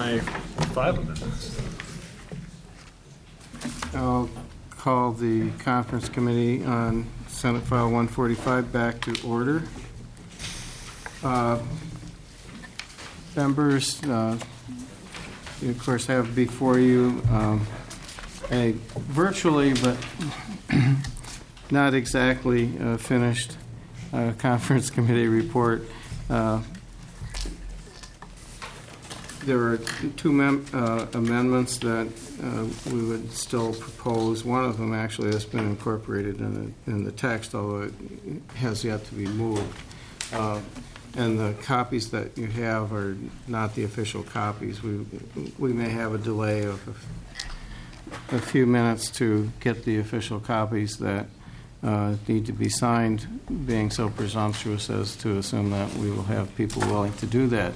my 5 amendments. I'll call the conference committee on Senate File 145 back to order. Members, you of course have before you a virtually but not exactly finished conference committee report. There are two amendments that we would still propose. One of them actually has been incorporated in the text, although it has yet to be moved. And the copies that you have are not the official copies. We may have a delay of a few minutes to get the official copies that need to be signed, being so presumptuous as to assume that we will have people willing to do that.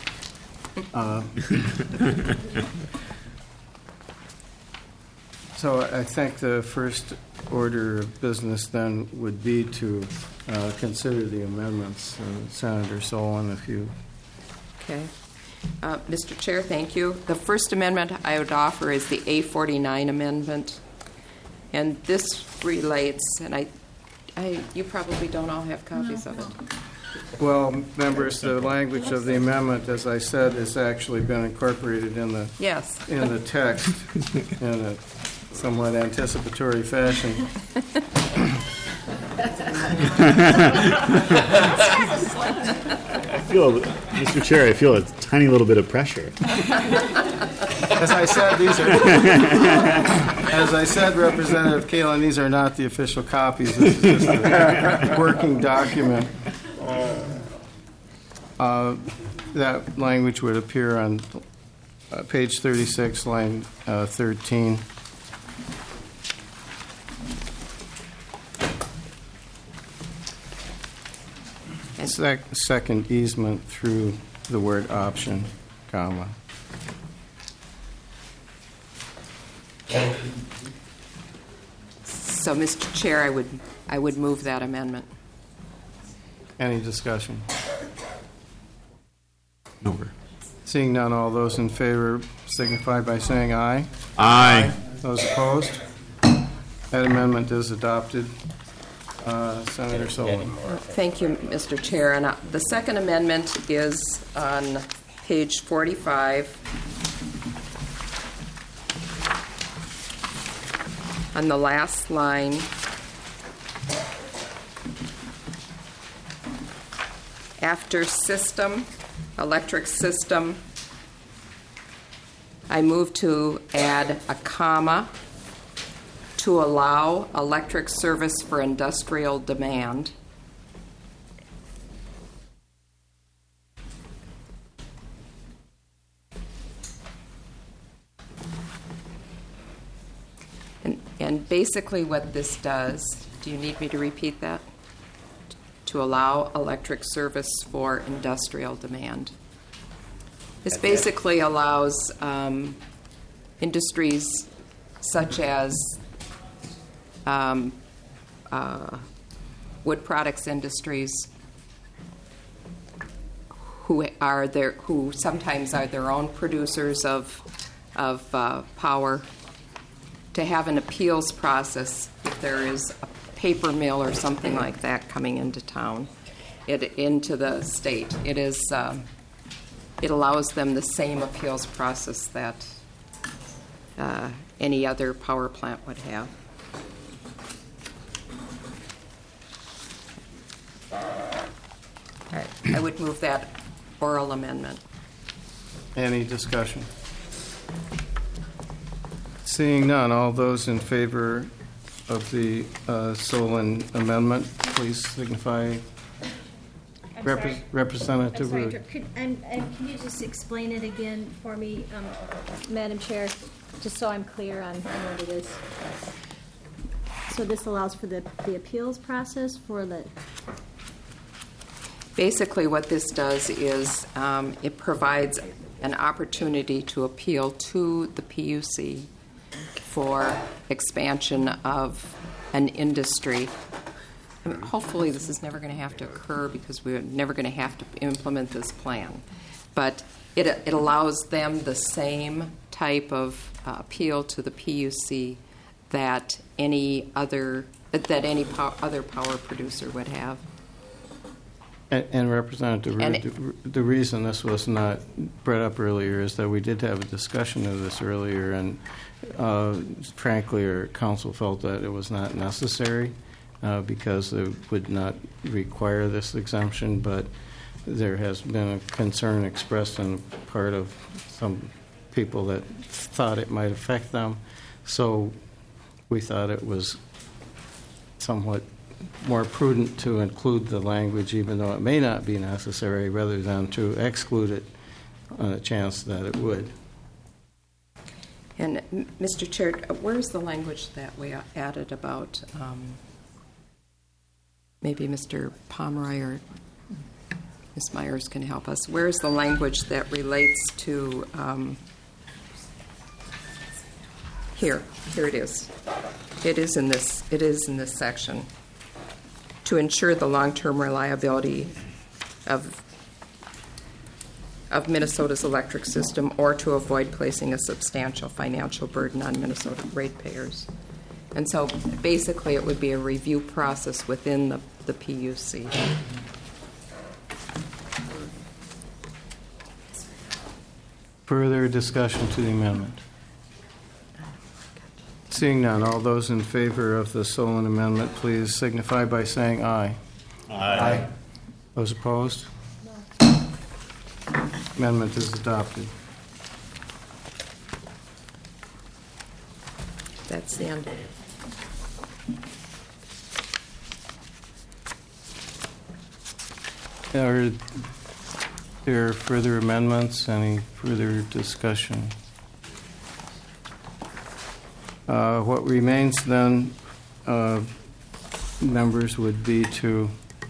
So I think the first order of business then would be to consider the amendments. Senator Solon, if you... Okay. Mr. Chair, thank you. The first amendment I would offer is the A49 amendment. And this relates, and you probably don't all have copies of it. Well, members, the language of the amendment, as I said, has actually been incorporated in the in the text in a somewhat anticipatory fashion. Mr. Chair, I feel a tiny little bit of pressure. As I said, Representative Kalin, these are not the official copies. This is just a working document. That language would appear on page 36, line 13. Second easement through the word option, comma. So, Mr. Chair, I would move that amendment. Any discussion? No. Seeing none, all those in favor signify by saying aye. Aye. Those opposed? That amendment is adopted. Senator Solon. Thank you, Mr. Chair. And the second amendment is on page 45. On the last line. After system, electric system, I move to add a comma to allow electric service for industrial demand. And basically what this does, do you need me to repeat that? To allow electric service for industrial demand. This basically allows industries such as wood products industries who sometimes are their own producers of power, to have an appeals process if there is a paper mill or something like that coming into town, into the state. It allows them the same appeals process that any other power plant would have. All right. I would move that oral amendment. Any discussion? Seeing none, all those in favor of the Solon amendment, please signify. Representative Root. Can you just explain it again for me, Madam Chair, just so I'm clear on what it is? So this allows for the appeals process for the... Basically what this does is it provides an opportunity to appeal to the PUC for expansion of an industry. I mean, hopefully this is never going to have to occur because we're never going to have to implement this plan. But it allows them the same type of appeal to the PUC that any other power producer would have. And Representative Rude, the reason this was not brought up earlier is that we did have a discussion of this earlier, and frankly, our council felt that it was not necessary because it would not require this exemption, but there has been a concern expressed on the part of some people that thought it might affect them. So we thought it was somewhat more prudent to include the language, even though it may not be necessary, rather than to exclude it on a chance that it would. And Mr. Chair, where's the language that we added about maybe Mr. Pomeroy or Ms. Myers can help us? Where's the language that relates to here it is. It is in this section. To ensure the long-term reliability of Minnesota's electric system, or to avoid placing a substantial financial burden on Minnesota ratepayers. And so basically it would be a review process within the PUC. Further discussion to the amendment? Seeing none, all those in favor of the Solon amendment, please signify by saying aye. Aye. Those opposed? No. Amendment is adopted. That's the end. Are there further amendments? Any further discussion? What remains then, members, would be to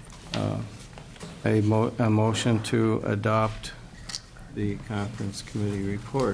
a motion to adopt the conference committee report.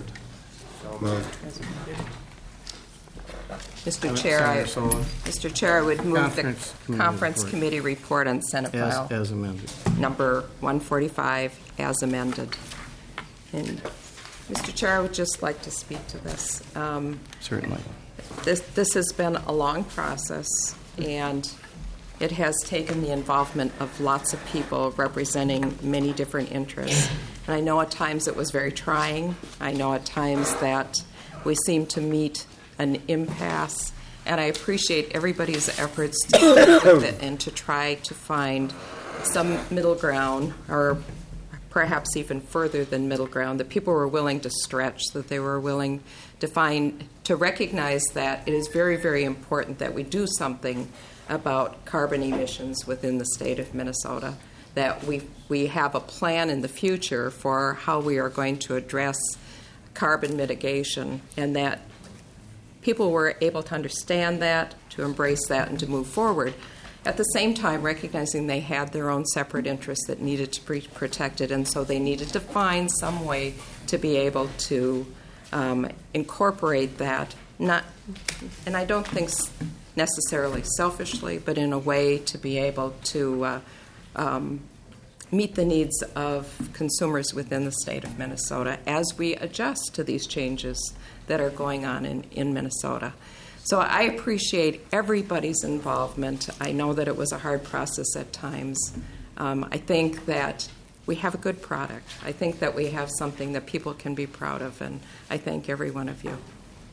Mr. Chair, I would move the conference committee report on Senate file as amended. number 145 as amended. And Mr. Chair, I would just like to speak to this. Certainly. This has been a long process, and it has taken the involvement of lots of people representing many different interests. And I know at times it was very trying. I know at times that we seem to meet an impasse, and I appreciate everybody's efforts to work with it and to try to find some middle ground, or perhaps even further than middle ground, that people were willing to stretch, that they were willing to recognize that it is very, very important that we do something about carbon emissions within the state of Minnesota, that we have a plan in the future for how we are going to address carbon mitigation, and that people were able to understand that, to embrace that, and to move forward. At the same time, recognizing they had their own separate interests that needed to be protected, and so they needed to find some way to be able to incorporate that, and I don't think necessarily selfishly, but in a way to be able to meet the needs of consumers within the state of Minnesota as we adjust to these changes that are going on in Minnesota. So I appreciate everybody's involvement. I know that it was a hard process at times. I think that we have a good product. I think that we have something that people can be proud of, and I thank every one of you.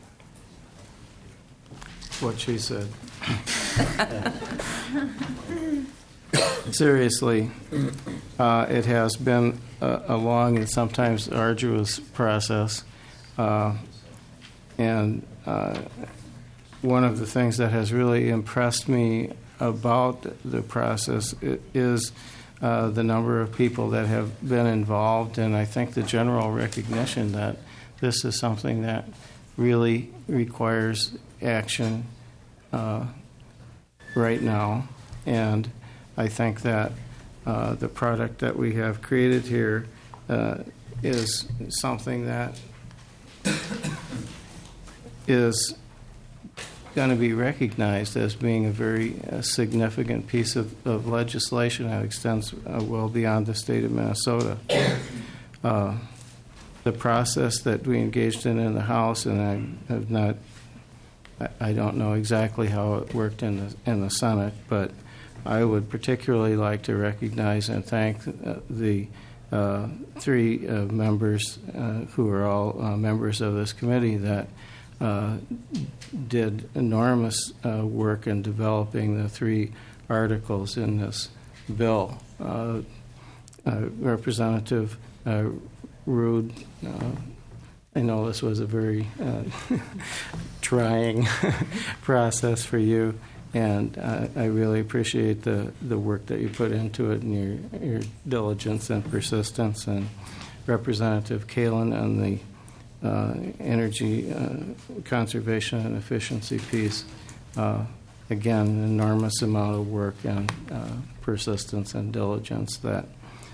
What she said. Seriously, it has been a long and sometimes arduous process. And one of the things that has really impressed me about the process is the number of people that have been involved, and I think the general recognition that this is something that really requires action right now. And I think that the product that we have created here is something that is going to be recognized as being a very significant piece of legislation that extends well beyond the state of Minnesota. the process that we engaged in the House, and I don't know exactly how it worked in the Senate, but I would particularly like to recognize and thank the three members who are all members of this committee that did enormous work in developing the three articles in this bill. Representative Rude, I know this was a very trying process for you, and I really appreciate the work that you put into it and your diligence and persistence. And Representative Kalin on the energy conservation and efficiency piece. Again, an enormous amount of work and persistence and diligence that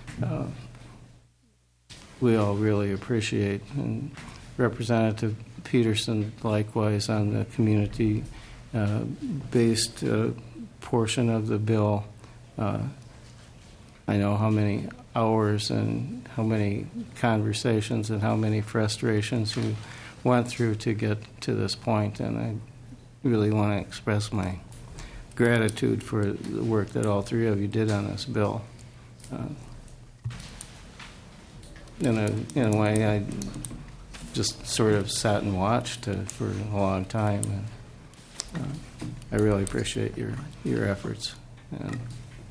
we all really appreciate. And Representative Peterson, likewise, on the community-based portion of the bill. I know how many hours and how many conversations and how many frustrations you went through to get to this point, and I really want to express my gratitude for the work that all three of you did on this bill. In a way, I just sort of sat and watched for a long time, and I really appreciate your efforts. And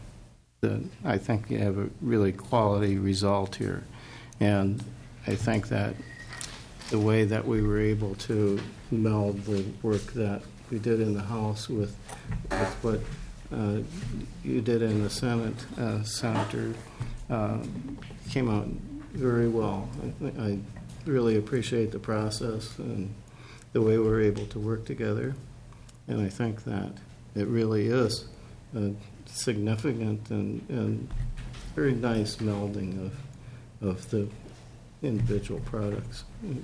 I think you have a really quality result here, and I think that the way that we were able to meld the work that we did in the House with what you did in the Senate, Senator, came out very well. I really appreciate the process and the way we're able to work together, and I think that it really is a significant and very nice melding of the individual products.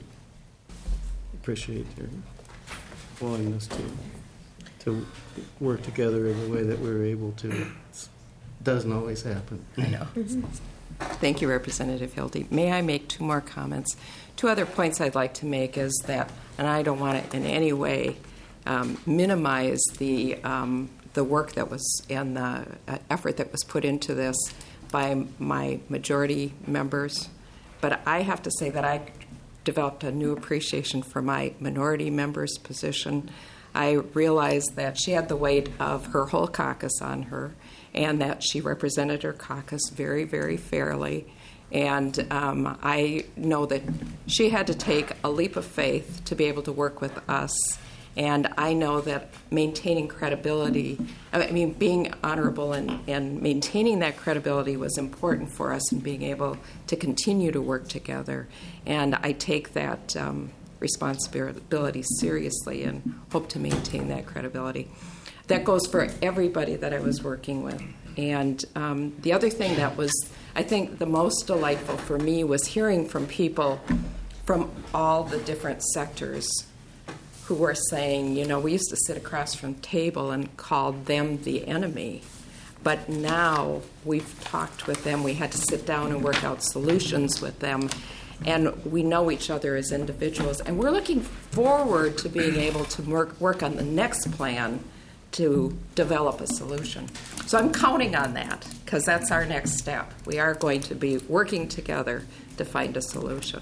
Appreciate your willingness to work together in the way that we were able to. It doesn't always happen. I know. Thank you, Representative Hildy. May I make two more comments? Two other points I'd like to make is that, and I don't want to in any way minimize the work that was and the effort that was put into this by my majority members, but I have to say that I developed a new appreciation for my minority member's position. I realized that she had the weight of her whole caucus on her, and that she represented her caucus very, very fairly. And I know that she had to take a leap of faith to be able to work with us. And I know that maintaining credibility, being honorable and maintaining that credibility was important for us in being able to continue to work together. And I take that responsibility seriously and hope to maintain that credibility. That goes for everybody that I was working with. And the other thing that was, I think, the most delightful for me was hearing from people from all the different sectors who were saying, we used to sit across from the table and called them the enemy. But now we've talked with them. We had to sit down and work out solutions with them. And we know each other as individuals. And we're looking forward to being able to work on the next plan to develop a solution. So I'm counting on that, because that's our next step. We are going to be working together to find a solution.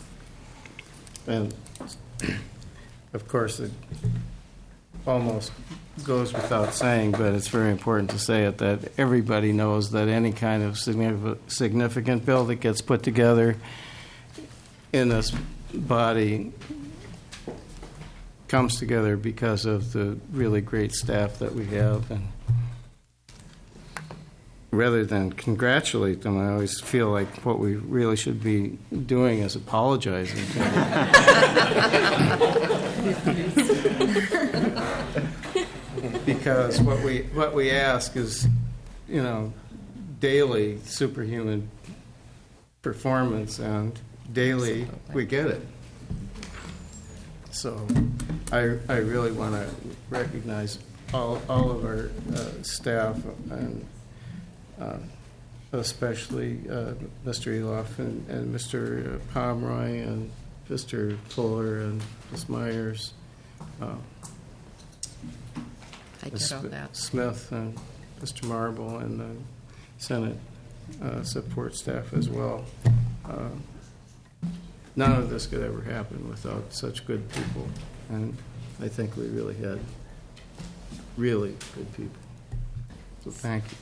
And of course, it almost goes without saying, but it's very important to say it, that everybody knows that any kind of significant bill that gets put together in this body comes together because of the really great staff that we have. And rather than congratulate them, I always feel like what we really should be doing is apologizing to them. Because what we ask is, daily superhuman performance, and daily we get it. So I really want to recognize all of our staff and especially Mr. Eloff and Mr. Pomeroy and Mr. Fuller and Ms. Myers. I get all that. Smith and Mr. Marble and the Senate support staff as well. None of this could ever happen without such good people, and I think we really had really good people. So thank you.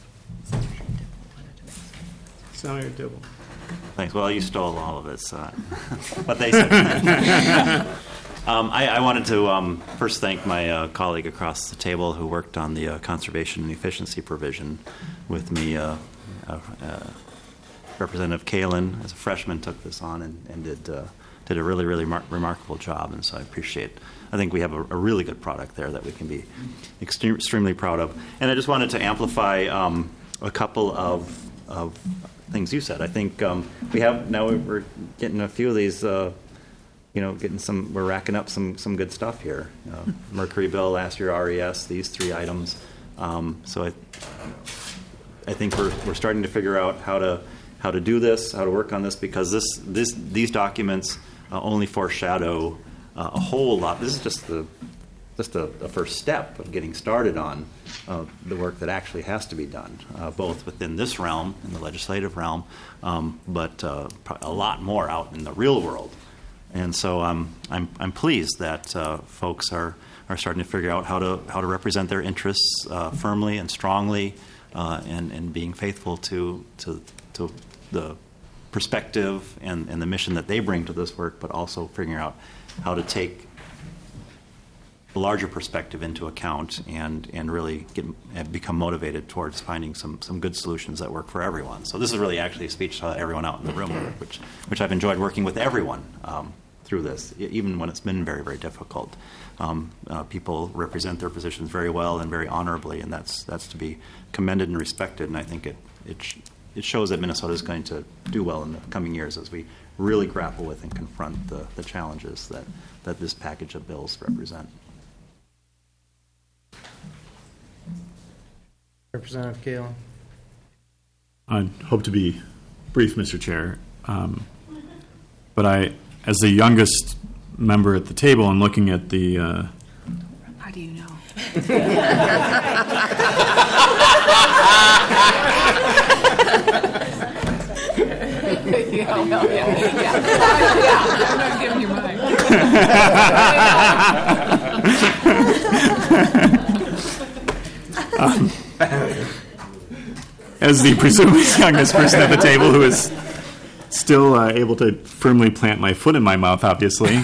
Senator Dibble. Thanks. Well, you stole all of it, so what they said. I wanted to first thank my colleague across the table who worked on the conservation and efficiency provision with me. Representative Kalin, as a freshman, took this on and did a really, really remarkable job, and so I appreciate. I think we have a really good product there that we can be extremely proud of. And I just wanted to amplify a couple of things you said. I think we have now we're getting a few of these. We're racking up some good stuff here. Mercury bill last year, RES, these 3 items. So I think we're starting to figure out how to do this, how to work on this, because these documents only foreshadow a whole lot. This is just a first step of getting started on the work that actually has to be done, both within this realm, in the legislative realm, but a lot more out in the real world. And so I'm pleased that folks are starting to figure out how to represent their interests firmly and strongly, and being faithful to the perspective and the mission that they bring to this work, but also figuring out how to take the larger perspective into account and really become motivated towards finding some good solutions that work for everyone. So this is really actually a speech to everyone out in the room, which I've enjoyed working with everyone through this, even when it's been very, very difficult. People represent their positions very well and very honorably, and that's to be commended and respected. And I think it shows that Minnesota is going to do well in the coming years as we really grapple with and confront the challenges that this package of bills represent. Representative Kalin. I hope to be brief, Mr. Chair. But as the youngest member at the table and looking at the... How do you know? Yeah. I'm not giving you mine. As the presumed youngest person at the table who is still able to firmly plant my foot in my mouth, obviously.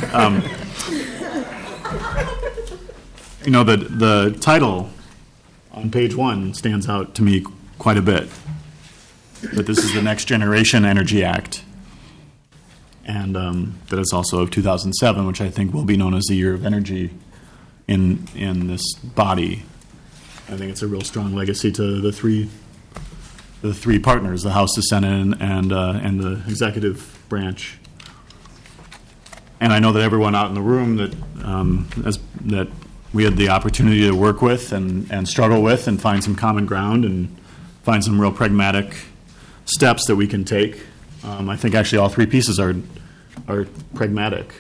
The title on page 1 stands out to me quite a bit. That this is the Next Generation Energy Act, and that it's also of 2007, which I think will be known as the Year of Energy in this body. I think it's a real strong legacy to the three partners, the House, the Senate, and the executive branch. And I know that everyone out in the room that we had the opportunity to work with and struggle with and find some common ground and find some real pragmatic steps that we can take. I think actually all 3 pieces are pragmatic.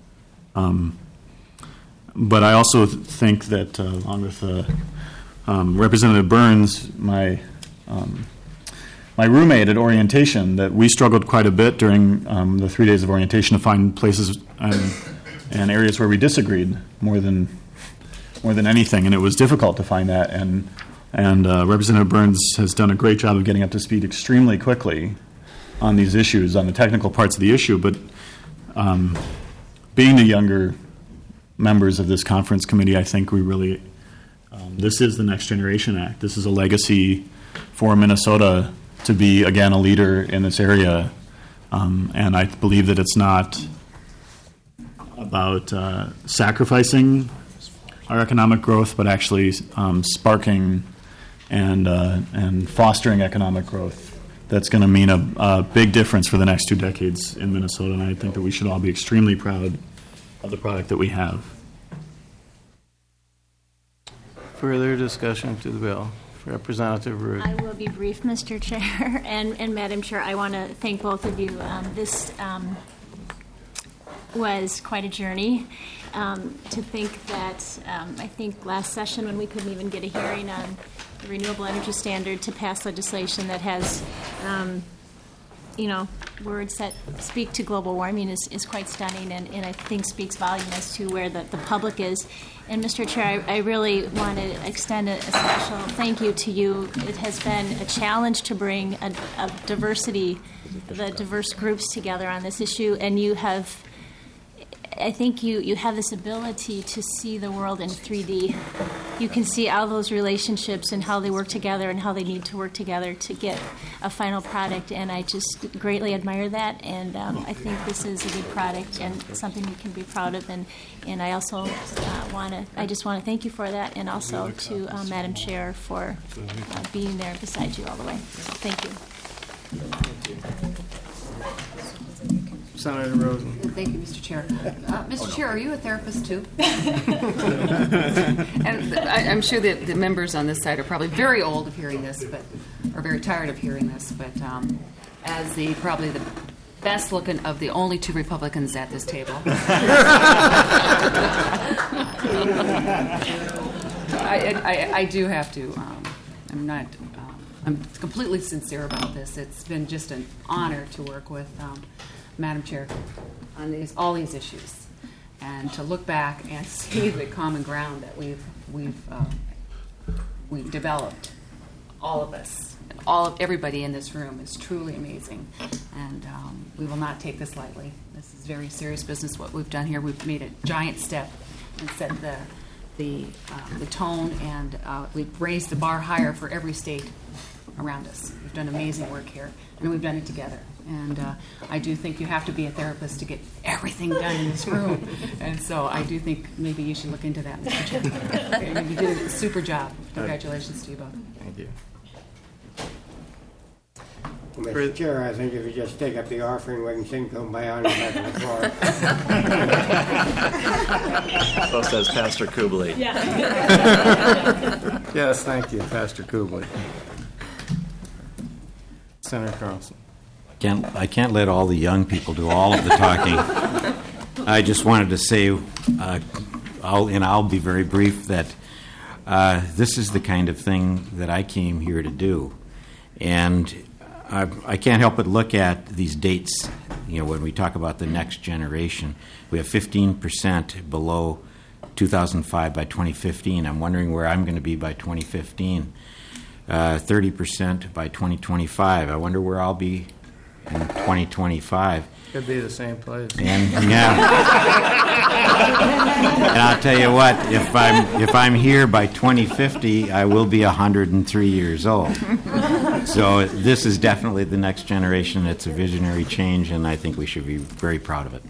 But I also think that along with Representative Burns, my roommate at orientation, that we struggled quite a bit during the 3 days of orientation to find places and areas where we disagreed more than anything, and it was difficult to find that. And Representative Burns has done a great job of getting up to speed extremely quickly on these issues, on the technical parts of the issue. But being the younger members of this conference committee, I think we really, this is the Next Generation Act. This is a legacy for Minnesota to be, again, a leader in this area. And I believe that it's not about sacrificing our economic growth, but actually sparking and fostering economic growth that's going to mean a big difference for the next 2 decades in Minnesota. And I think that we should all be extremely proud of the product that we have. Further discussion to the bill. Representative Rood. I will be brief, Mr. Chair and Madam Chair. I want to thank both of you. This was quite a journey. To think that I think last session when we couldn't even get a hearing on the renewable energy standard to pass legislation that has, words that speak to global warming is quite stunning and I think speaks volume as to where the public is. And Mr. Chair, I really want to extend a special thank you to you. It has been a challenge to bring a diversity, the diverse groups together on this issue, and you have, I think you have this ability to see the world in 3D. You can see all those relationships and how they work together and how they need to work together to get a final product, and I just greatly admire that, and I think this is a good product and something we can be proud of, and I also I just want to thank you for that, and also to Madam Chair for being there beside you all the way. So thank you. Senator Rosen. Thank you, Mr. Chair. Mr. Chair, are you a therapist too? And I'm sure that the members on this side are probably very old of hearing this, or very tired of hearing this. But as probably the best looking of the only two Republicans at this table, I do have to. I'm completely sincere about this. It's been just an honor to work with Madam Chair on all these issues, and to look back and see the common ground that we've developed, all of us, and everybody in this room is truly amazing, and we will not take this lightly. This is very serious business. What we've done here, we've made a giant step and set the tone, and we've raised the bar higher for every state around us. We've done amazing work here, and we've done it together. And I do think you have to be a therapist to get everything done in this room. And so I do think maybe you should look into that, Mr. Chairman. Okay, you did a super job. Congratulations to you both. Thank you. Mr. Chair, I think if you just take up the offering, we can sing Kumbaya on the back of the floor. So says Pastor Kubley. Yes, thank you, Pastor Kubley. Senator Carlson. I can't let all the young people do all of the talking. I just wanted to say, I'll be very brief, that this is the kind of thing that I came here to do. And I can't help but look at these dates, when we talk about the next generation. We have 15% below 2005 by 2015. I'm wondering where I'm going to be by 2015. 30% by 2025. I wonder where I'll be in 2025. Could be the same place. And and I'll tell you what, if I'm here by 2050, I will be 103 years old. So this is definitely the next generation. It's a visionary change, and I think we should be very proud of it.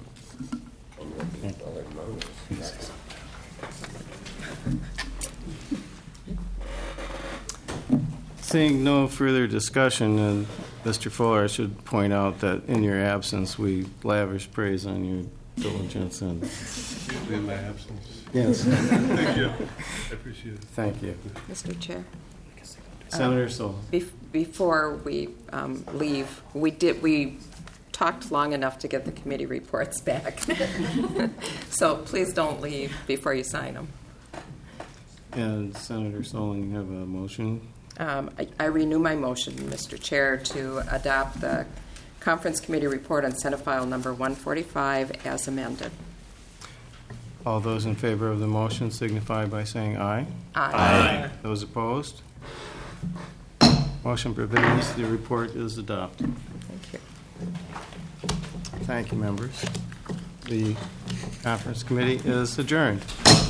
Seeing no further discussion, Mr. Fuller, I should point out that in your absence, we lavish praise on your diligence and In my absence. yes. Thank you. I appreciate it. Thank you, Mr. Chair. Senator Sol. Before we leave, we talked long enough to get the committee reports back. So please don't leave before you sign them. And Senator Solon, you have a motion? I renew my motion, Mr. Chair, to adopt the Conference Committee report on Senate File number 145 as amended. All those in favor of the motion signify by saying aye. Aye. Those opposed? Motion prevails. The report is adopted. Thank you. Thank you, members. The Conference Committee is adjourned.